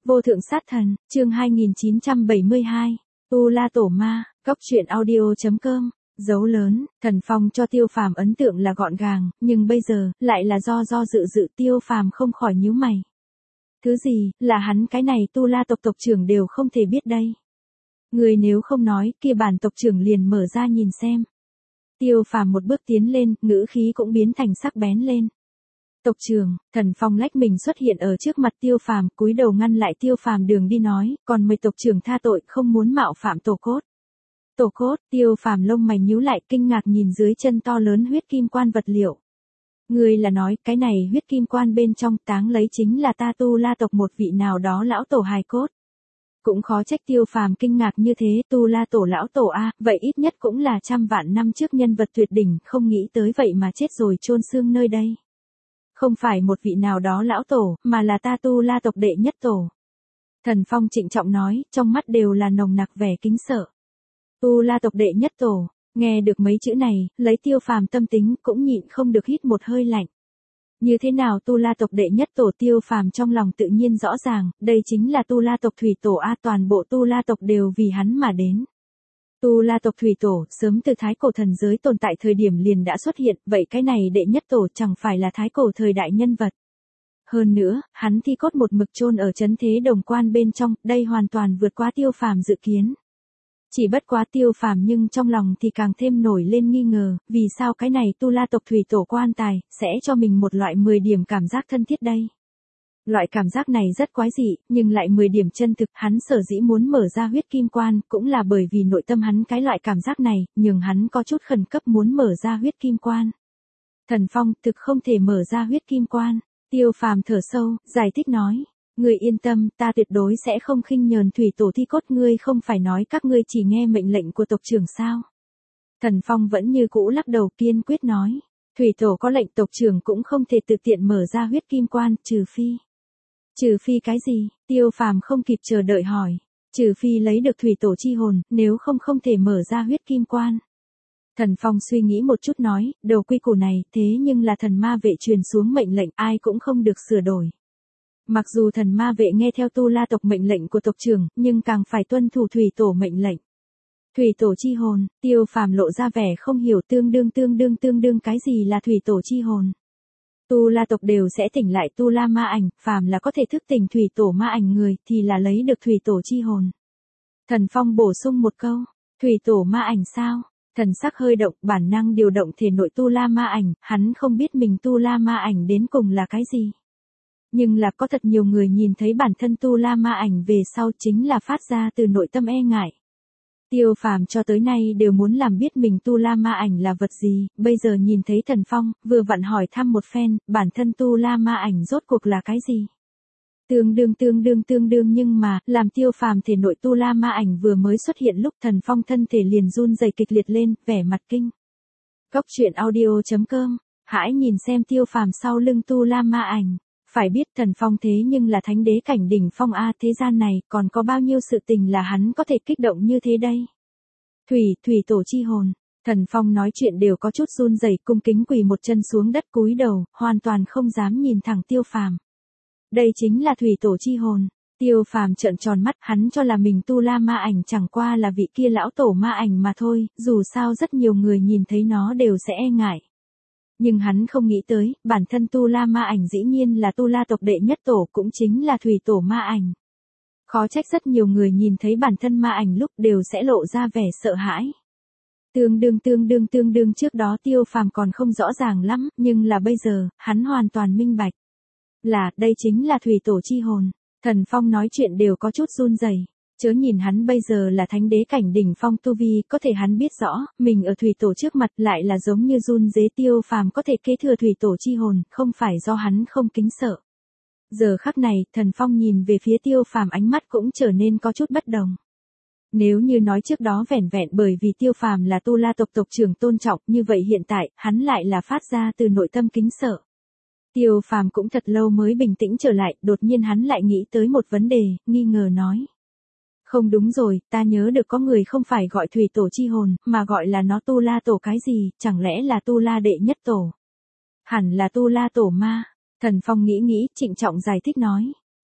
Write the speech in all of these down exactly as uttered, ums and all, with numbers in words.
Vô thượng sát thần, chương hai nghìn chín trăm bảy mươi hai, Tu La Tổ Ma, Cốc truyện audio chấm com. Dấu lớn, Thần Phong cho Tiêu Phàm ấn tượng là gọn gàng, nhưng bây giờ, lại là do do dự dự Tiêu Phàm không khỏi nhíu mày. Thứ gì, là hắn cái này Tu La tộc tộc trưởng đều không thể biết đây. Người nếu không nói, kia bản tộc trưởng liền mở ra nhìn xem. Tiêu Phàm một bước tiến lên, ngữ khí cũng biến thành sắc bén lên. Tộc trưởng, Thần Phong lách mình xuất hiện ở trước mặt Tiêu Phàm, cúi đầu ngăn lại Tiêu Phàm đường đi nói, còn mời tộc trưởng tha tội, không muốn mạo phạm tổ cốt. Tổ cốt, Tiêu Phàm lông mày nhíu lại, kinh ngạc nhìn dưới chân to lớn huyết kim quan vật liệu. Người là nói, cái này huyết kim quan bên trong táng lấy chính là ta Tu La tộc một vị nào đó lão tổ hài cốt. Cũng khó trách Tiêu Phàm kinh ngạc như thế, Tu La tổ lão tổ a, vậy ít nhất cũng là trăm vạn năm trước nhân vật tuyệt đỉnh, không nghĩ tới vậy mà chết rồi chôn xương nơi đây. Không phải một vị nào đó lão tổ, mà là ta Tu La tộc đệ nhất tổ. Thần Phong trịnh trọng nói, trong mắt đều là nồng nặc vẻ kính sợ. Tu La tộc đệ nhất tổ, nghe được mấy chữ này, lấy Tiêu Phàm tâm tính cũng nhịn không được hít một hơi lạnh. Như thế nào Tu La tộc đệ nhất tổ? Tiêu Phàm trong lòng tự nhiên rõ ràng, đây chính là Tu La tộc thủy tổ a, toàn bộ Tu La tộc đều vì hắn mà đến. Tu La tộc thủy tổ, sớm từ thái cổ thần giới tồn tại thời điểm liền đã xuất hiện, vậy cái này đệ nhất tổ chẳng phải là thái cổ thời đại nhân vật. Hơn nữa, hắn thi cốt một mực chôn ở trấn thế đồng quan bên trong, đây hoàn toàn vượt qua Tiêu Phàm dự kiến. Chỉ bất quá Tiêu Phàm nhưng trong lòng thì càng thêm nổi lên nghi ngờ, vì sao cái này Tu La tộc thủy tổ quan tài, sẽ cho mình một loại mười điểm cảm giác thân thiết đây. Loại cảm giác này rất quái dị, nhưng lại mười điểm chân thực, hắn sở dĩ muốn mở ra huyết kim quan, cũng là bởi vì nội tâm hắn cái loại cảm giác này, nhưng hắn có chút khẩn cấp muốn mở ra huyết kim quan. Thần Phong, thực không thể mở ra huyết kim quan. Tiêu Phàm thở sâu, giải thích nói. Ngươi yên tâm, ta tuyệt đối sẽ không khinh nhờn thủy tổ thi cốt, ngươi không phải nói các ngươi chỉ nghe mệnh lệnh của tộc trưởng sao. Thần Phong vẫn như cũ lắc đầu kiên quyết nói. Thủy tổ có lệnh, tộc trưởng cũng không thể tự tiện mở ra huyết kim quan, trừ phi. Trừ phi cái gì? Tiêu Phàm không kịp chờ đợi hỏi. Trừ phi lấy được thủy tổ chi hồn, nếu không không thể mở ra huyết kim quan. Thần Phong suy nghĩ một chút nói, đầu quy củ này, thế nhưng là thần ma vệ truyền xuống mệnh lệnh, ai cũng không được sửa đổi. Mặc dù thần ma vệ nghe theo Tu La tộc mệnh lệnh của tộc trưởng, nhưng càng phải tuân thủ thủy tổ mệnh lệnh. Thủy tổ chi hồn, Tiêu Phàm lộ ra vẻ không hiểu, tương đương tương đương tương đương cái gì là thủy tổ chi hồn. Tu La tộc đều sẽ tỉnh lại Tu La ma ảnh, phàm là có thể thức tỉnh thủy tổ ma ảnh người, thì là lấy được thủy tổ chi hồn. Thần Phong bổ sung một câu, thủy tổ ma ảnh sao? Thần sắc hơi động, bản năng điều động thể nội Tu La ma ảnh, hắn không biết mình Tu La ma ảnh đến cùng là cái gì. Nhưng là có thật nhiều người nhìn thấy bản thân Tu La ma ảnh về sau chính là phát ra từ nội tâm e ngại. Tiêu Phàm cho tới nay đều muốn làm biết mình Tu La ma ảnh là vật gì, bây giờ nhìn thấy Thần Phong, vừa vặn hỏi thăm một phen, bản thân Tu La ma ảnh rốt cuộc là cái gì. Tương đương tương đương tương đương nhưng mà, làm Tiêu Phàm thể nội Tu La ma ảnh vừa mới xuất hiện lúc Thần Phong thân thể liền run rẩy kịch liệt lên, vẻ mặt kinh. Cốc truyện audio chấm com, hãy nhìn xem Tiêu Phàm sau lưng Tu La ma ảnh. Phải biết Thần Phong thế nhưng là thánh đế cảnh đỉnh phong a, thế gian này còn có bao nhiêu sự tình là hắn có thể kích động như thế đây. Thủy, thủy tổ chi hồn. Thần Phong nói chuyện đều có chút run rẩy, cung kính quỳ một chân xuống đất cúi đầu, hoàn toàn không dám nhìn thẳng Tiêu Phàm. Đây chính là thủy tổ chi hồn. Tiêu Phàm trợn tròn mắt, hắn cho là mình Tu La ma ảnh chẳng qua là vị kia lão tổ ma ảnh mà thôi, dù sao rất nhiều người nhìn thấy nó đều sẽ e ngại. Nhưng hắn không nghĩ tới, bản thân Tu La ma ảnh dĩ nhiên là Tu La tộc đệ nhất tổ, cũng chính là thủy tổ ma ảnh. Khó trách rất nhiều người nhìn thấy bản thân ma ảnh lúc đều sẽ lộ ra vẻ sợ hãi. Tương đương tương đương tương đương trước đó Tiêu Phàm còn không rõ ràng lắm, nhưng là bây giờ, hắn hoàn toàn minh bạch. Là, đây chính là thủy tổ chi hồn. Thần Phong nói chuyện đều có chút run rẩy. Chớ nhìn hắn bây giờ là thánh đế cảnh đỉnh phong tu vi, có thể hắn biết rõ, mình ở thủy tổ trước mặt lại là giống như run rế. Tiêu Phàm có thể kế thừa thủy tổ chi hồn, không phải do hắn không kính sợ. Giờ khắc này, Thần Phong nhìn về phía Tiêu Phàm, ánh mắt cũng trở nên có chút bất đồng. Nếu như nói trước đó vẻn vẹn bởi vì Tiêu Phàm là Tu La tộc tộc trưởng tôn trọng, như vậy hiện tại, hắn lại là phát ra từ nội tâm kính sợ. Tiêu Phàm cũng thật lâu mới bình tĩnh trở lại, đột nhiên hắn lại nghĩ tới một vấn đề, nghi ngờ nói. Không đúng rồi, ta nhớ được có người không phải gọi thủy tổ chi hồn, mà gọi là nó Tu La tổ cái gì, chẳng lẽ là Tu La đệ nhất tổ? Hẳn là Tu La tổ ma. Thần Phong nghĩ nghĩ, trịnh trọng giải thích nói.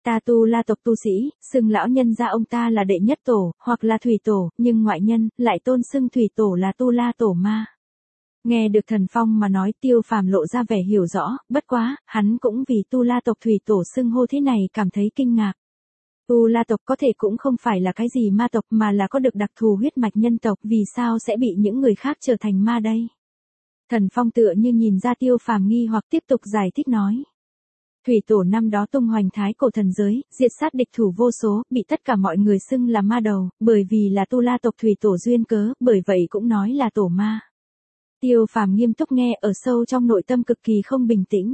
Ta Tu La tộc tu sĩ, xưng lão nhân gia ông ta là đệ nhất tổ, hoặc là thủy tổ, nhưng ngoại nhân, lại tôn xưng thủy tổ là Tu La tổ ma. Nghe được Thần Phong mà nói, Tiêu Phàm lộ ra vẻ hiểu rõ, bất quá, hắn cũng vì Tu La tộc thủy tổ xưng hô thế này cảm thấy kinh ngạc. Tu La tộc có thể cũng không phải là cái gì ma tộc mà là có được đặc thù huyết mạch nhân tộc, vì sao sẽ bị những người khác trở thành ma đây? Thần Phong tựa như nhìn ra Tiêu Phàm nghi hoặc tiếp tục giải thích nói. Thủy tổ năm đó tung hoành thái cổ thần giới, diệt sát địch thủ vô số, bị tất cả mọi người xưng là ma đầu, bởi vì là Tu La tộc thủy tổ duyên cớ, bởi vậy cũng nói là tổ ma. Tiêu Phàm nghiêm túc nghe, ở sâu trong nội tâm cực kỳ không bình tĩnh.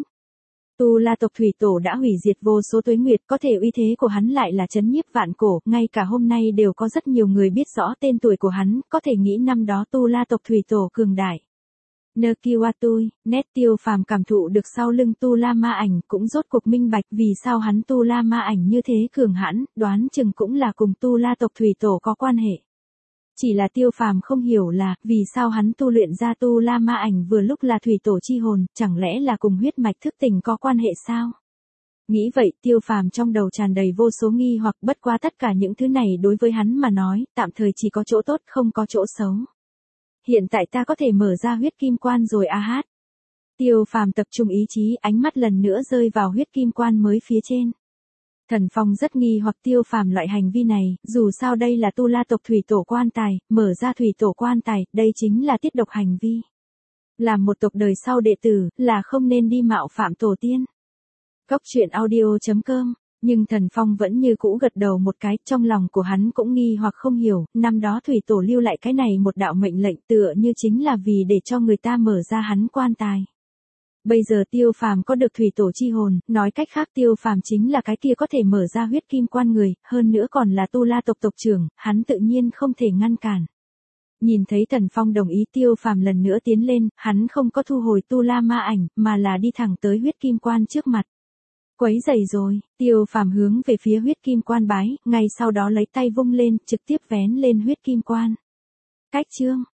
Tu La tộc thủy tổ đã hủy diệt vô số tuế nguyệt, có thể uy thế của hắn lại là chấn nhiếp vạn cổ, ngay cả hôm nay đều có rất nhiều người biết rõ tên tuổi của hắn, có thể nghĩ năm đó Tu La tộc thủy tổ cường đại. Nơ Kiwatui, nét Tiêu Phàm cảm thụ được sau lưng Tu La ma ảnh, cũng rốt cuộc minh bạch vì sao hắn Tu La ma ảnh như thế cường hãn, đoán chừng cũng là cùng Tu La tộc thủy tổ có quan hệ. Chỉ là Tiêu Phàm không hiểu là, vì sao hắn tu luyện ra Tu La ma ảnh vừa lúc là thủy tổ chi hồn, chẳng lẽ là cùng huyết mạch thức tỉnh có quan hệ sao? Nghĩ vậy, Tiêu Phàm trong đầu tràn đầy vô số nghi hoặc, bất quá tất cả những thứ này đối với hắn mà nói, tạm thời chỉ có chỗ tốt không có chỗ xấu. Hiện tại ta có thể mở ra huyết kim quan rồi a hát. Tiêu Phàm tập trung ý chí, ánh mắt lần nữa rơi vào huyết kim quan mới phía trên. Thần Phong rất nghi hoặc Tiêu Phàm loại hành vi này, dù sao đây là Tu La tộc thủy tổ quan tài, mở ra thủy tổ quan tài, đây chính là tiết độc hành vi. Làm một tộc đời sau đệ tử, là không nên đi mạo phạm tổ tiên. Cốc truyện audio chấm com. Nhưng Thần Phong vẫn như cũ gật đầu một cái, trong lòng của hắn cũng nghi hoặc không hiểu, năm đó thủy tổ lưu lại cái này một đạo mệnh lệnh tựa như chính là vì để cho người ta mở ra hắn quan tài. Bây giờ Tiêu Phàm có được thủy tổ chi hồn, nói cách khác Tiêu Phàm chính là cái kia có thể mở ra huyết kim quan người, hơn nữa còn là Tu La tộc tộc trưởng, hắn tự nhiên không thể ngăn cản. Nhìn thấy Thần Phong đồng ý, Tiêu Phàm lần nữa tiến lên, hắn không có thu hồi Tu La ma ảnh, mà là đi thẳng tới huyết kim quan trước mặt. Quấy rầy rồi, Tiêu Phàm hướng về phía huyết kim quan bái, ngay sau đó lấy tay vung lên, trực tiếp vén lên huyết kim quan. Cách chương